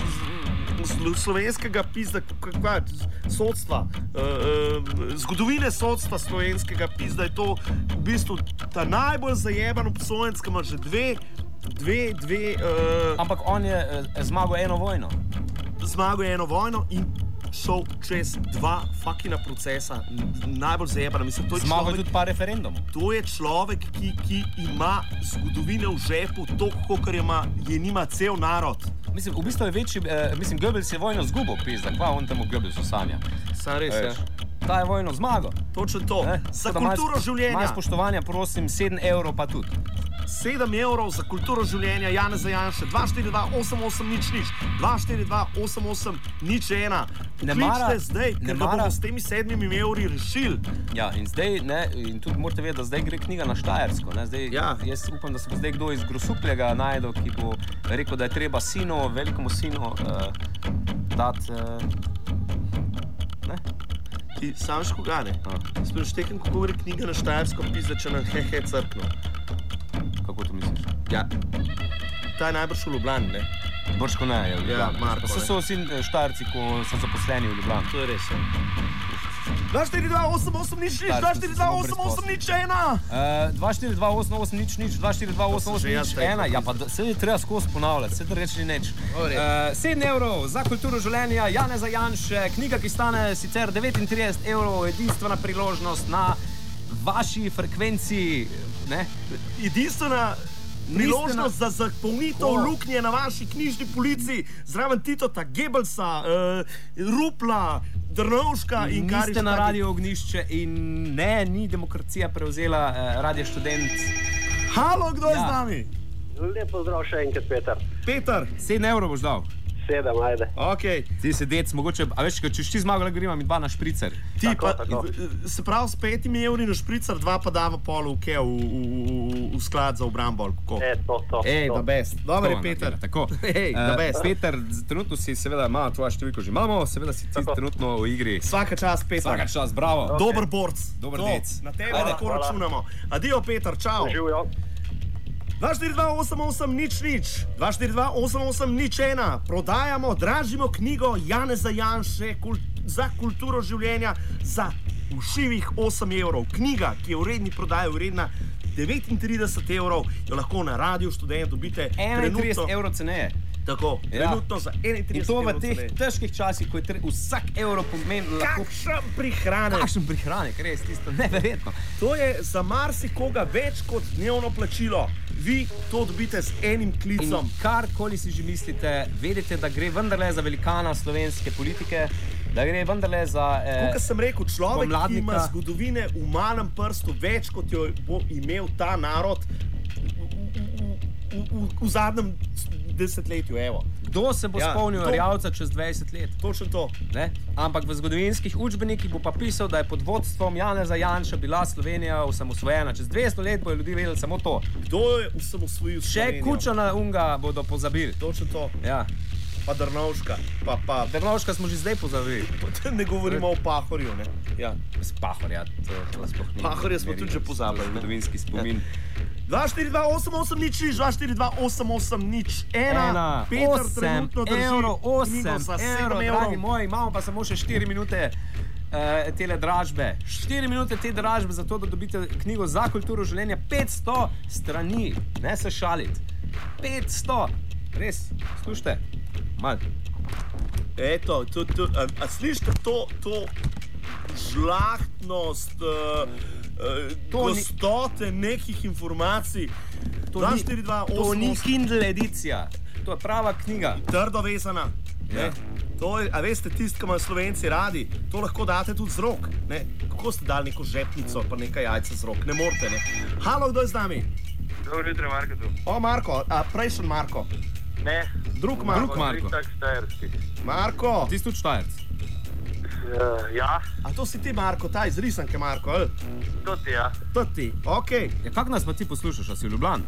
s- slovenskega pizda, kakva, sodstva, uh, uh, zgodovine sodstva slovenskega pizda je to v bistvu ta najbolj zajeban obsojenec, ki ima že dve, dve, dve uh, Ampak on je uh, zmagal eno vojno. zmagal eno vojno in šel čez dva fakina procesa, N- najbolj zajebana. Mislim, to je Zmagal je človek, tudi par referendumov. to je človek ki, ki ima zgodovine v žepu, toliko, kot ima, je nima cel narod. Mislim, v bistvu je večji, uh, mislim, Goebbels je vojno zgubil, pizda, kva on temu Goebbelsu sanja. Sam res, Veš, ta je vojno zmagal. Točno to. Ne? Za Tako da malo kulturo spo- življenja. Malo spoštovanja, prosim, sedem evrov pa tudi. sedem evrov za kulturo življenja, Janeza Janše, dva štiri dva osem osem nič nič, dva štiri dva osem osem nič ena. Ne Kličite mara- zdaj, ne ker ga mara- bomo s temi sedmimi evri rešili. Ja, in zdaj, ne, in tudi morate vedeti, da zdaj gre knjiga na Štajersko. Ne, zdaj, Ja. Jaz upam, da se bo zdaj kdo iz Grosupljega najdel, ki bo rekel, da je treba sinu, velikemu sinu, uh, dati. Uh, ne? Ti sam škoga ne. A, Sploh štekam, kako gre knjiga na Štajersko, pizda, če nam hehe crkno. kako to misliš? Ja. Ta je najbrž v Ljubljani, ne? Brško ne, je v Ljubljani. Marko, Vse ne. so vsi eh, Štajerci, ko so zaposleni v Ljubljani. To je res. Ja. dva štiri dva osem osem nič nič, Štajerci dva so štiri dva samo osem osem nič ena. Uh, dva štiri dva osem osem nič nič, dva štiri dva osem To sem osem že jaz nič rekel. ena, ja pa da- se je treba skozi ponavljati, se da reči nič. V redu. Uh, sedem evrov za kulturo življenja, Janeza Janše, knjiga, ki stane sicer devetintrideset evrov, edinstvena priložnost na vaši frekvenci. Ne? Edinstvena priložnost za zapolnitev O. luknje na vaši knjižni polici, zraven Titota, Goebbelsa, uh, Rupla, Drnovška in kar Niste na radio Ognišče in ne, ni demokracija prevzela uh, radio študent. Halo, kdo je Ja. z nami? Lep pozdrav še enkrat, Peter. Peter, sedem evrov boš dal. Sedem, ajde. okay. Ti se dec, mogoče, a veš, če ti zmagal, gremo mi dva na špricer. Ti Tako, pa, tako. se pravi, s petimi evri na špricer, dva pa dava pol v, v, v, v sklad za obrambo. ali kako? E, to, to. Ej, to. da best. Dobar je, To Peter. naredila, Tako. Ej, Eh, the best. Peter, z- trenutno si seveda, ima tvoja številko že imamo, seveda si ti Tako. trenutno v igri. Svaka čast, Peter. Vsaka čas, bravo. Dober borc. Dober To, dec. Na tebe Ajde. lahko Hvala. računamo. Adijo, Peter, čau. Živijo. dva štiri dva osem osem nič nič, dva štiri dva osem osem nič ena. Prodajamo, dražimo knjigo Janeza Janše kul za kulturo življenja za ušivih osem evrov. Knjiga, ki je v redni prodaji vredna devetintrideset evrov, jo lahko na Radiu Študent dobite enaintrideset trenutno- evrov ceneje. Tako, Ja. trenutno za In enaintrideset to v evrov teh ceneje. težkih časih, ko je tre, vsak evro pomeni lahko Kakšen prihranek! kakšen prihranek, res tisto neverjetno. To je za marsikoga več kot dnevno plačilo. Vi to dobite z enim In klicom. karkoli si že mislite, vedite, da gre vendarle za velikana slovenske politike, da gre vendarle za. Eh, Kot sem rekel, človek, ki pomladnika. ima zgodovine v malem prstu več, kot jo bo imel ta narod v, v, v, v zadnjem desetletju. Evo. Kdo se bo Ja, spomnil to- Erjavca čez dvajset let? Točno to. Ne? Ampak v zgodovinskih učbenikih bo pa pisal, da je pod vodstvom Janeza Janša bila Slovenija osamosvojena. Čez dvesto let bodo ljudje vedeli samo to. Kdo je osamosvojil Še Slovenijo? Kučana Unga bodo pozabili. Točno to. Ja. Pa Drnovška. Pa, pa, Drnovška smo že zdaj pozabili. ne govorimo o Pahorju. Ne? Ja. Z Pahorja, to to sploh ni. Pahorja smo meri, tudi že pozabili, ne? Zgodovinski spomin. dva štiri dva osem osem nič nič, dva štiri dva osem osem nič ena. Ena, Peter osem trenutno drži evrov, knjigo osem za evrov, sedem dragi evrov. moji, imamo pa samo še štiri minute. Uh, tele dražbe. štiri minute te dražbe, zato da dobite knjigo za kulturo življenja, petsto strani, ne se šaliti. petsto, res, slušajte, malo. Eto, to, to, a, a slišite to, to žlahtnost, uh, uh, To ni- gostote nekih informacij. dva štiri dva to osem ni osem, Kindle edicija, to je prava knjiga. trdo vezana. Ja. Ne? To je, a veste, tisti, ki imajo Slovenci radi, to lahko date tudi z rok. Ne? Kako ste dali neko žepnico, pa nekaj jajca z rok? Ne morete. Ne? Halo, kdo je z nami? Dobro jutro, Marko. tu. O, Marko, a prejšen Marko. Ne, Drug Marko. Drug Marko. tak štajerski. Marko, Ti si tudi štajerc. Uh, ja, a to si ti, Marko, ta iz risanke, Marko, ali? to ti ja. To ti, ok. Ja, kako nas pa ti poslušaš, a si v Ljubljani?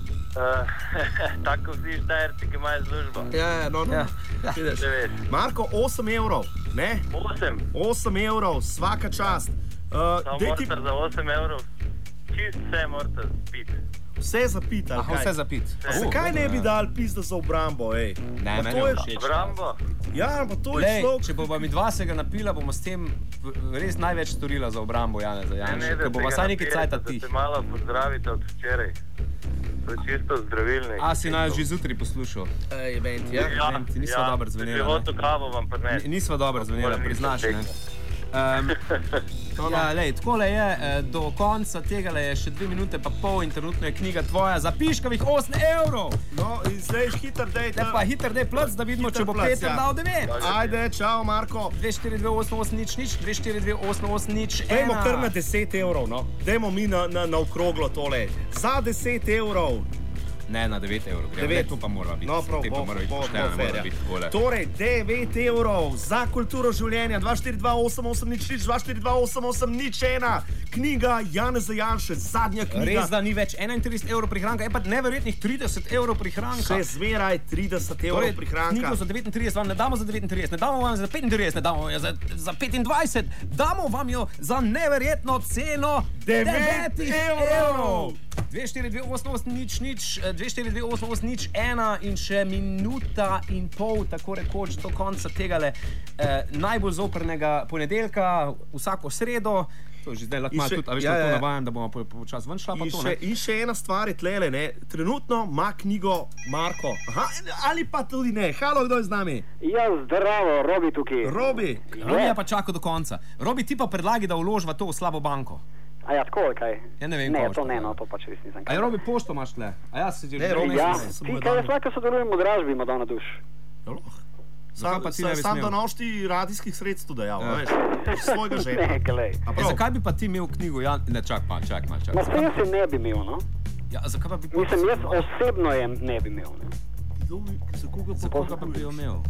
Uh, tako vsi štajerci, ki imajo službo. Ja, ja, no, no. Ja. Vidiš. Že veš. Marko, osem evrov, ne? Osem, osem evrov, svaka čast. Uh, samo daj ti mortar za osem evrov. Čist vse morate spiti. vse zapita. Aha, vse zapit. A zakaj ne bi dal pizda za obrambo, ej? Ne, Pa meni to je je, všeč. Brambo, ja, pa to je Lej, človek. če bova mi dva se ga napila, bomo s tem v- res največ storila za obrambo Janeza Janša. Ker bova vsaj nekaj cajta tih. Da se malo pozdravite od včeraj. To je čisto zdravilnik. A si naj že zjutraj poslušal? Ej, event, ja. Ja, vem, ti nisva dobro zvenela, ne? Životu kavo vam prines. Ni- Nisva dobro zvenela, Moram priznaš, nisem ne? tekmo. Um, ja, lej, takole je, eh, do konca tega je še dve minute pa pol in trenutno je knjiga tvoja za piškavih osem evrov. No, in zdaj hiter, dej Te pa hiter dej plc, da vidimo, Hiter če bo plc, Peter ja. dal devet. Ajde, čau, Marko. dve štiri dve osem osem nič nič, dve štiri dve osem osem nič ena. Dajmo kar na deset evrov, no. Dajmo mi na, na, na okroglo tole. Za deset evrov. Ne, na devet evrov. Gre. Devet. Ne, to pa mora biti. No, prav, Te pa bo, mora biti bo, pošteno, bo mora fair, ja. biti tole. Torej, devet evrov za kulturo življenja, dva štiri dva osem osem nič nič, dva štiri dva osem osem nič ena. Knjiga Janeza Janše, zadnja knjiga. Res, da ni več enaintrideset evrov prihranka, je pa neverjetnih trideset evrov prihranka. Še zmeraj trideset evrov Torej, prihranka. knjigo za devetintrideset vam ne damo za devetintrideset, ne damo vam za petintrideset, ne damo vam jo za, za petindvajset, damo vam jo za neverjetno ceno Devet devetih evrov. dve štiri dve osem osem nič nič, dve štiri dve osem osem nič ena in še minuta in pol, tako rekoč, do konca tega eh, najbolj zoprnega ponedeljka, vsako sredo. To je že zdaj lahko In malo še- tudi, a veš, ja, da ja, to ja. navajam, da bomo počasi po, počas ven šla pa In to, še, ne? in še ena stvar je tlele, ne? Trenutno ima knjigo Marko. Aha, ali pa tudi ne. Halo, kdo je z nami? Ja, zdravo, Robi tukaj. Robi. Robi je pa čakal do konca. Robi, ti pa predlagi, da vložva to v slabo banko. A ja, tako je kaj? Ja, ne vem, Ne, kaj boš to ne, povedal. no, to pač res nisem A je Robi pošto imaš tle? A ja, se že Ne, že Robi, vmes- Ja, sem- sem ti mu kaj dal. jaz lahko sodelujem v dražbi, ima dal na duš. Zakaj Sam, pa ti sam, ne bi sam smel? donošti radijskih sredstev dajal, Ja. ja. veš, iz svojega žepa. Ne, glej. A E, prav? zakaj bi pa ti imel knjigo? Ja, ne, čak pa, čak malo, čak Ma malo. s tem se ne bi imel, no. Ja, zakaj pa bi Mislim, jaz osebno je ne bi imel. Ne? Za koga Za koga pa bi jo imel? Uh,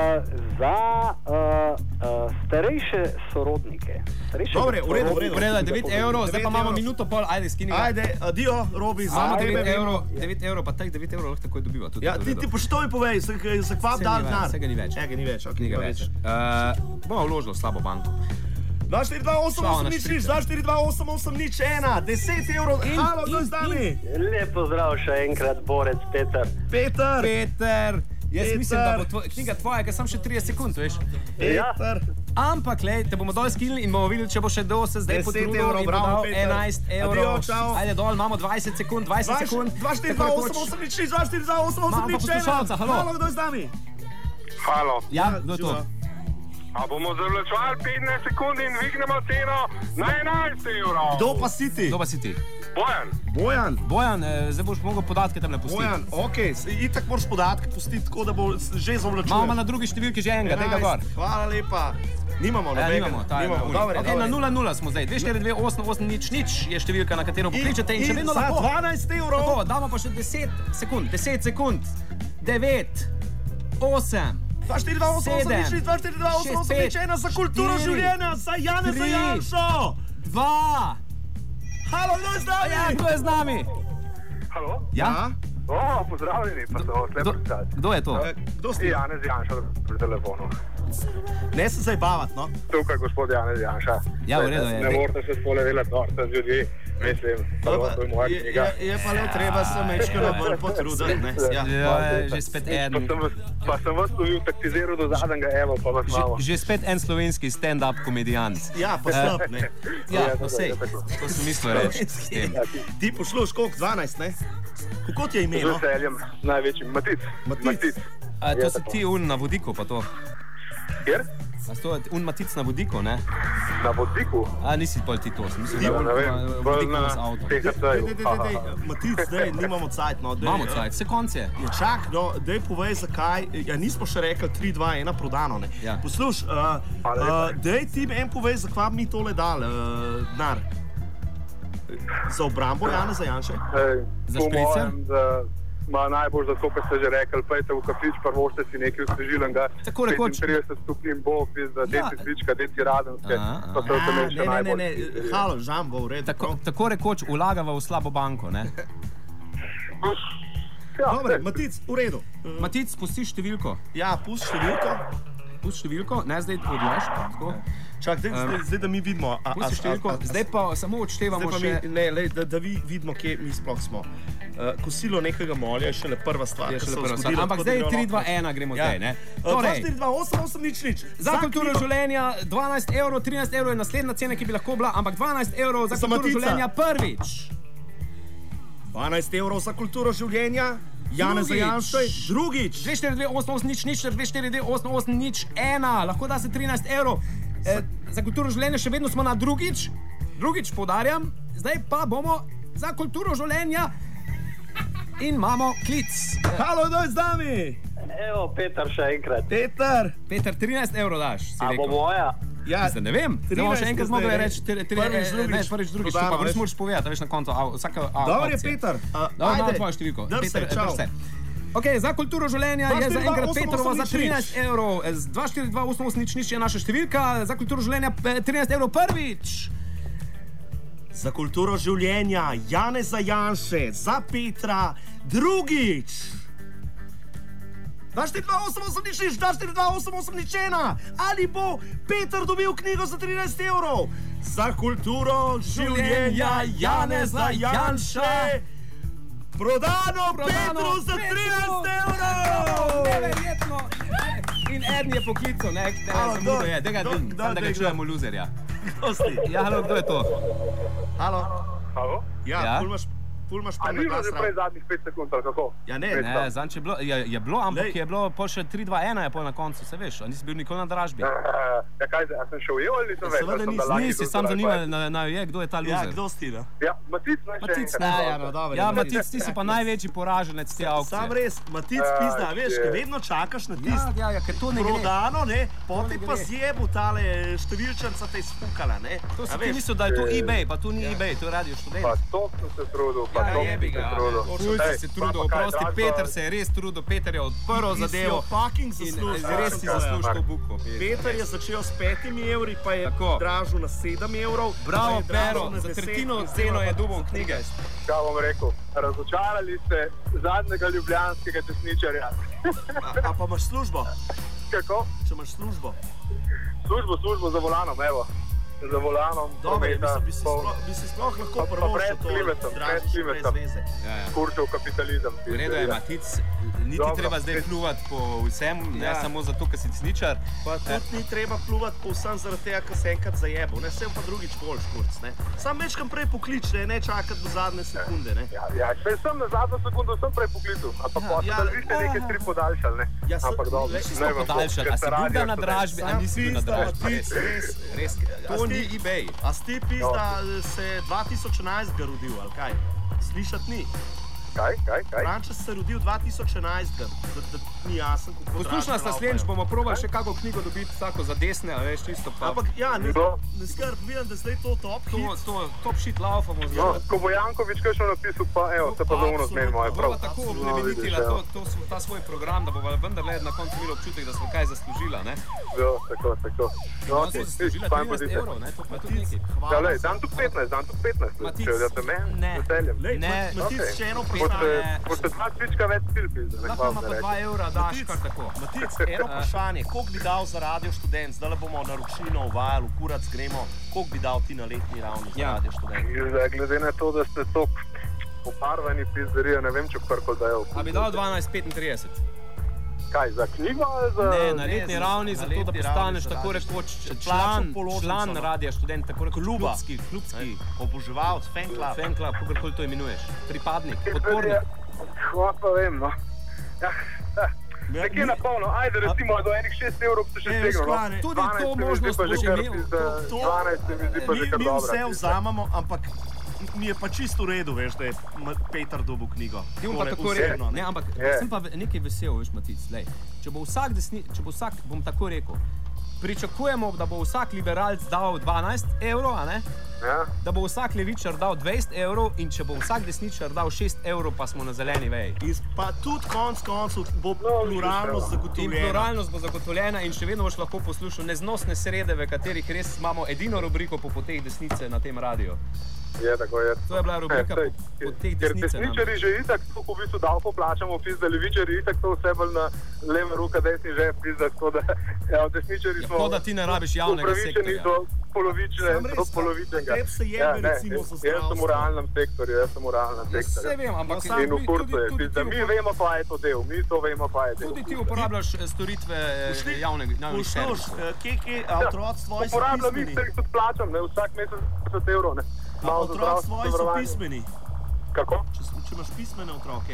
za uh, uh, starejše sorodnike. Starejše Dobre, v redu, v redu. V redu, devet evrov, zdaj pa imamo minuto pol, ajde, skini ga. Ajde, adio, Robi, Imamo za devet evrov, devet evrov, pa teh devet evrov lahko takoj dobiva. Tudi Ja, to je v ti, redu. ti pa što mi povej, za, za kva Saj dal ni več, denar? saj ga ni več. Ja, ga ni več, ok, Ni ga več. Uh, bomo vložili v slabo banko. dva štiri dva osem osem nič nič, dva štiri dva osem osem nič ena, deset evrov, halo, kdo je z nami? Lep pozdrav še enkrat, Borec Peter. Peter, Peter, jaz Peter. mislim, da bo tvoj, knjiga tvoja, ker sem še trideset sekund, veš. Peter. Ampak, lej, te bomo dol skinili in bomo videli, če bo še do se zdaj deset potrudil evrov, in bo bravo, dal Peter. enajst evrov. Adio, čau. Ajde dol, imamo dvajset sekund, dvajset sekund. dva štiri dva osem osem nič nič, dva štiri dva osem osem Imamo pa nič ena. poslušalca, halo. Halo, kdo je z nami? Halo. Ja, kdo je to? A bomo zavlačevali petnajst sekund in dvignemo ceno na enajst evrov? Kdo pa si ti? Kdo pa si ti? Bojan. Bojan. Bojan, eh, zdaj boš mogel podatke tam le pustiti. Bojan, ok, itak moraš podatke pustiti tako, da bo že zavlačuje. Imamo na drugi številki že enega, tega gor. Hvala lepa. Nimamo Ja, nobenega. nimamo, ta je na nimamo. uri. Dobre, Okay, dobre. na nula nula smo zdaj, dve štiri dve osem osem nič nič je številka, na katero pokličete in še vedno za lahko. dvanajst evrov. Tako, damo pa še deset sekund, deset sekund, devet, osem, dva štiri dva osem osem nič nič, dva štiri dva osem osem nič ena za kulturo štiri, življenja, za Janeza tri, Janšo. dva. Halo, kdo je z nami? Ja, kdo je z nami? Halo? Ja? O, pozdravljeni, pa so vse Kdo, predstavljeni. kdo je to? Eh, Kdo ste? Janez Janša pri telefonu. Ne se zabavati, no. Tukaj gospod Janez Janša. Ja, v redu je. Ne morate se spole delati norca z ljudmi, mislim, to je moja Je, knjiga. je, je pa le treba se mečkano bolj potruditi, ne. Ja. Ja, je že spet Pa en, sem vas, pa sem vas lovil taktiziral do zadnjega, evo, pa vas že, malo. že spet en slovenski stand-up komedijant. Ja, pa slab, ne. Ja, Ja, no tako, sej, ja, tako. to sem mislil reči s tem. Ti pošluš koliko? dvanajst, ne? Kako ti je ime, Z no? veseljem, največjim. Matic. Matic. A, to Ja, si tako. ti un na vodiku, pa to. Kjer? A to je un matic na vodiku, ne? Na vodiku. A nisi pol ti to, sem mislil, Ja, da je ne vem, un bolj vodik na z avtom. T H Dej, C-ju. dej, dej, dej, Matic, dej, nimamo cajt, no. Dej, Imamo eh, cajt, vse konc je. Ja, čak, no, dej povej zakaj, ja nismo še rekli tri dva ena prodano, ne. Ja. Posluš, uh, uh, dej ti en povej, zakaj bi mi tole dal, uh, denar. Za obrambo Janeza Janše? Ej, Za po špricer? mojem, da ima najbolj za to, kar ste že rekli, pejte v kafič, pa boste si nekaj osvežilenega. Tako rekoč. petintrideset stopinj bo, pizda, Ja. deci cvička, deci radenske, Aha, pa so A, se meni še ne, ne, ne, najbolj. ne, halo, žambo, v redu. Tako, prav. tako rekoč vlagava v slabo banko, ne? Ja, Dobre, saj. Matic, v redu. Uh, Matic, spusti številko. ja, pusti številko. Pusti številko, ne zdaj odlaš. Tako. Čak, dej, zdaj, zdaj, da mi vidimo. A, a, Pusti številko, a, a, zdaj pa samo odštevamo Zdaj pa še. mi, ne, lej, da, da vi vidimo, kje mi sploh smo. Uh, kosilo nekega molja je šele prva stvar, Je ki se šele je prva stvar. zgodila. Ampak tako da zdaj gremo tri lahko- dva ena gremo Ja. zdaj, ne? Uh, dva Torej, štiri dva osem osem nič nič. za kulturo knjigo- življenja dvanajst evrov, trinajst evrov je naslednja cena, ki bi lahko bila, ampak dvanajst evrov za Za kulturo Matica. življenja prvič. dvanajst evrov za kulturo življenja, Janez Drugič. Janša, drugič. dve štiri dve osem osem nič nič, dve štiri dve osem osem nič ena, lahko da se trinajst evrov. E, za kulturo življenja še vedno smo na drugič, drugič poudarjam, zdaj pa bomo za kulturo življenja in imamo klic. Halo, kdo je z nami? Evo, Peter še enkrat. Peter. Peter, trinajst evrov daš, si A bo rekel. moja? Ja, Zdaj ne vem, zdaj bomo še enkrat trinajst je mogli zdaj, reči, tri, tri, prvič, eh, drugič. ne, prvič, drugič, Dodano, to pa res veš. moraš povedati, veš na koncu, a, vsaka a, Dobro je, akcija. Peter. Uh, Dobro, imamo tvojo številko. Drž se, Peter, čau. drž se. Okay, za kulturo življenja dva je štiri dva zaenkrat osem Petrova osem za nič trinajst evrov, z dva štiri dva osem osem nič nič je naša številka, za kulturo življenja eh, trinajst evrov prvič. Za kulturo življenja, Janeza Janše, za Petra, drugič. dva štiri dva osem osem nič nič, dva štiri dva osem osem nič ena. Ali bo Peter dobil knjigo za trinajst evrov? Za kulturo življenja, Janeza Janše. Prodano, Prodano Petru za Petru. trinajst evrov! Neverjetno. In eden je poklical, ne, ne, Halo, zamudo kdo? je, da ga Kdo- vidim, kdo- samo da ga kdo- čujemo luzerja. Dosti. Ja, halo, kdo je to? Halo. Halo? Ja, Ja? ful imaš, ful imaš A pa ni na bilo glas. že prej zadnjih pet sekund, ali kako? Ja, ne, Pet. ne. Ne, zanč je bilo, je, je bilo, ampak Lej. je bilo pol še tri dva ena je pol na koncu, se veš, a nisi bil nikoli na dražbi. Eh, Ja, kaj zdaj, a sem še ujel ali nisem več? seveda Ali sem nisi, da lani Nisi, bil sam zraven? zanima, na, na, je, kdo je ta Ja, luzer. kdo si, no? Ja, Matic, naj še Matic, enkrat. ne, ja, no, dobro. Ja, Matic. Matic, ti si pa največji poraženec te aukcije. Sam res, Matic Ja, pizda, veš, je. ker vedno čakaš na Ja, tisto ja, ja, ker to ne gre. prodano, ne, potem ne pa gre. zjebu tale številčnica te izfukala, ne. To A si ti veš? mislil, da je to eBay, pa to ni eBay, to je radio študent. Pa to sem se trudil, pa Ja, to jebi si ga. se trudil. Ful si se trudil, oprosti, Peter se je res trudil, Peter je odprl zadevo. fucking In zaslužil. res si zaslužil to buko. Peter je začel s petimi evri, pa je Tako. dražil na sedem evrov. pa Bravo, je dražil Pero, na za deset, tretjino in ceno zdaj je pa- dobil knjige. Kaj bom rekel? Razočarali ste zadnjega ljubljanskega desničarja. A, a pa imaš službo? Kako? Če imaš službo. Službo, službo za volanom, evo. Za volanom. Dobro, prometa, mislim, bi si pol- sploh, bi si sploh lahko Pa- pa prvoščil pred to, klimetom, pred dražiš brez klimetom. veze. Ja, ja. Kurčev kapitalizem. V redu je, Matic, niti Dobro. treba zdaj pljuvati po vsem, ne Ja. samo zato, ker si desničar. Pa tudi ni treba pluvati povsem zaradi tega, ker se enkrat zajebo, ne, sem pa drugič boljš kurc, ne. Sam večkam prej poklič, ne, ne čakati do zadnje sekunde, ne. Ja, ja, saj sem na zadnjo sekundo sem prej poklical, ampak Ja, pa ja, ja, vi ste nekaj tri podaljšali, ne? Ja, sem- ampak dobro, le- Vsi ne smo vem, podaljšali, ker a ste si bil radio da na študent. dražbi, a Sam nisi bil na pizda, dražbi. Matic, Res, res. res, A to si- ni eBay. A si ti pizda se dva tisoč enajst ga rodil, ali kaj? Slišati ni. Kaj, kaj, kaj? Frančes se je rodil dva tisoč enajst, da, da, da ni jasen, kako Poslušaj nas dražbe naslednjič, laufajo. bomo probali še kakšno knjigo dobiti, tako za desne, a veš, čisto pa. Ampak ja, ne, No. ne skrb, vidim, da je zdaj to top To, hit. to, top shit laufamo No, zdaj. ko bo Jankovič kakšno napisal, pa evo, se pa za uno zmenimo, je prav. Bova tako No, oblemenitila vidiš, to, evo. to, svo- ta svoj program, da bova vendarle na koncu imeli občutek, da smo kaj zaslužila, ne? Ja, tako, tako. No, No, ti, smo ti, zaslužila fajn trinajst bodite. evrov, ne? To pa je tudi Matic, nekaj. Ja, hvala. lej, dan tu petnajst, dan tu petnajst, Matic, če date meni, ne. z veseljem. Lej, Ne. Ma- Matic, Okej. še eno Boste, vprašanje. boste dva cvička več pil, pizda, ne Lahko hvala, ima da pa dva rečem. evra, daš Matic, kar tako. Matic, eno vprašanje, koliko bi dal za Radio Študent, zdaj bomo na Rukšino uvajali, v kurac gremo, koliko bi dal ti na letni ravni za Ja. Radio Študent? Zdaj, glede na to, da ste tako pobarvani pizderije, ne vem, če karkoli dajo. A bi dal dvanajst petintrideset? Kaj, za knjigo ali za... Ne, na ne, letni za- ravni, na zato da letni ravni postaneš za tako radio rekoč študent. član, Plačal položnico, član no. Radia Študent, tako rekoč Kluba. klubski, klubski, Oboževalc, fan club. fan club, kakorkoli to imenuješ, pripadnik, podpornik. Hvala pa vem, no. Ja, ja. Ja, Nekje mi- na polno, ajde recimo do enih šest evrov bi se še Ne, veš stegnil. kaj, ne. Tudi dvanajst to se mi zdi možnost pa že boš kar imel, pizda- to- to- dvanajst se mi zdi pa Mi, že kar mi dobra. vse pizda. vzamemo, ampak mi je pa čisto v redu, veš, da je Ma- Peter dobil knjigo. Ti bom pa Tole tako osebno, rekel, ne, ampak Je. sem pa ve- nekaj vesel, veš, Matic, lej. Če bo vsak desni, če bo vsak, bom tako rekel, pričakujemo, da bo vsak liberalc dal dvanajst evrov, a ne? Ja, Da bo vsak levičar dal dvajset evrov in če bo vsak desničar dal šest evrov, pa smo na zeleni veji. In pa tudi konc koncev bo No, pluralnost vidiš, In zagotovljena. pluralnost bo zagotovljena in še vedno boš lahko poslušal neznosne srede, v katerih res imamo edino rubriko po poteh desnice na tem radiju. je tako, je. To je bila rubrika saj, po- po teh ker desnice desničari že itak, tako v bistvu davko plačamo, pizda, levičari itak to vse bolj na leva roka, desni žep, pizda, tako da, ja, desničari Ja, smo... kot da ti ne rabiš javnega upravičeni sektorja. do polovične, Sam res, do pa- polovičnega. tebi se jebe, recimo, za jaz sem v zdravstvo. realnem sektorju, jaz sem v realnem Ja, sektorju. saj vem, ampak No, sam In v mi- kurcu tudi- je, tudi pizda, ti mi upor- vemo, pa je to del, mi to vemo, pa je del. Tudi ti uporabljaš eh, storitve eh, Pošli- javnega javnih Posluš, servisov. eh, kje kje, a otroci tvoji so Uporabljam pismeni? jih, se jih tudi plačam, ne, vsak mesec deset evrov, ne. A Malo za otroci zdravstveno tvoji so zavarovanje. pismeni? Kako? Če, s- če imaš pismene otroke.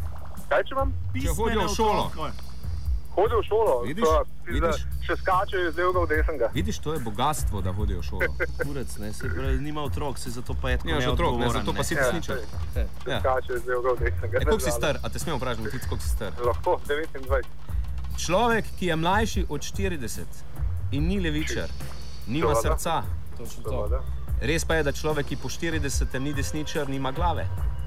Kaj če vam? Pismene hodijo v šolo. otroke. Hodijo v šolo, Vidiš? so, pizda, Vidiš? še skačejo iz levega v desnega. Vidiš, to je bogatstvo, da hodijo v šolo. Kurec, ne, se pravi, nima otrok, se zato pa je tako Nimaš otrok, ne, neodgovoren, zato pa si Ja, desničar. saj, Ja. Skačejo iz levega v desnega. E, koliko si ne, star? A te smemo vprašati, Matic, koliko si star? Lahko, devetindvajset. Človek, ki je mlajši od štirideset in ni levičar, nima Seveda. srca. Točno to. Seveda. Res pa je, da človek, ki po štiridesetem ni desničar, nima glave.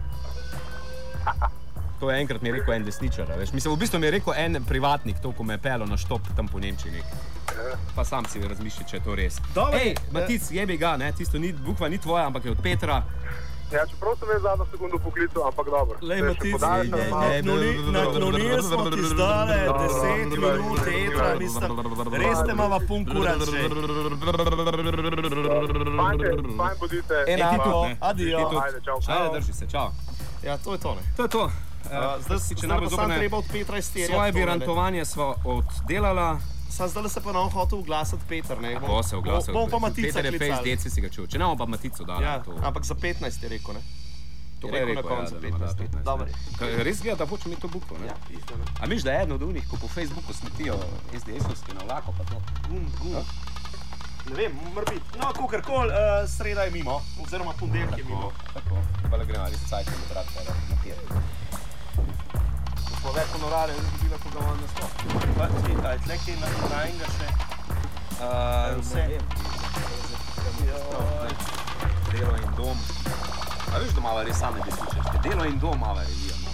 To je enkrat mi je rekel en desničar. a Veš. Mislim, v bistvu mi je rekel en privatnik, to, ko me je pelil na štop tam po Nemčiji. nek. Pa sam si razmišljaj, če je to res. Dobro, Ej, ja. Matic, jebi ga, ne, tisto ni, bukva ni tvoja, ampak je od Petra. Ja, čeprav sem jaz zadnjo sekundo poklical, ampak dobro. Lej, Zdaj še Matic, podaljšam ne, malo. ne, nakloni- naklonili smo ti zdale deset Dobro, minut dobro, etra, dobro. mislim, res te imava pun kurac že. Fajn, fajn bodite. Enako, ne. adijo. Ti tudi. Ajde, čau. Ajde, drži se, čau. Ja, to je to, ne. To je to. Uh, zdaj si, če zdaj najbolj pa samo zoprne, treba od Petra izterjati. svoje tole, ne. birantovanje sva oddelala. Sam zdaj se pa nam hotel oglasiti Peter, ne. Ko se oglasil. Bom pa Matica Peter je face klicali. deci si ga čul. Če ne, bomo pa Matico dali. Ja, to. ampak za petnajst je rekel, ne. To Je pa je rekel na rekel, ja, koncu da nama da petnajst. petnajst, Dobro. ne. Kaj, res gleda, da hoče mi to buko, ne? Ja, pizda, ne. A miš, da je eden od unih, ko po Facebooku smetijo S D S-ovski na vlako, pa to. Gum, gum. Ne vem, mora biti. No, kakorkoli, uh, sreda je mimo, oziroma ponedeljek je mimo. Tako, pa le gremo, res cajt, da brat, pa na pier. Smo več honorarja izgubila, ko ga imam na sto. Pa, ti, aj, tle kaj na najnega še. Uh, vse. ne vem. Delo in dom. A veš, doma res same bi slučaš, delo in doma revija.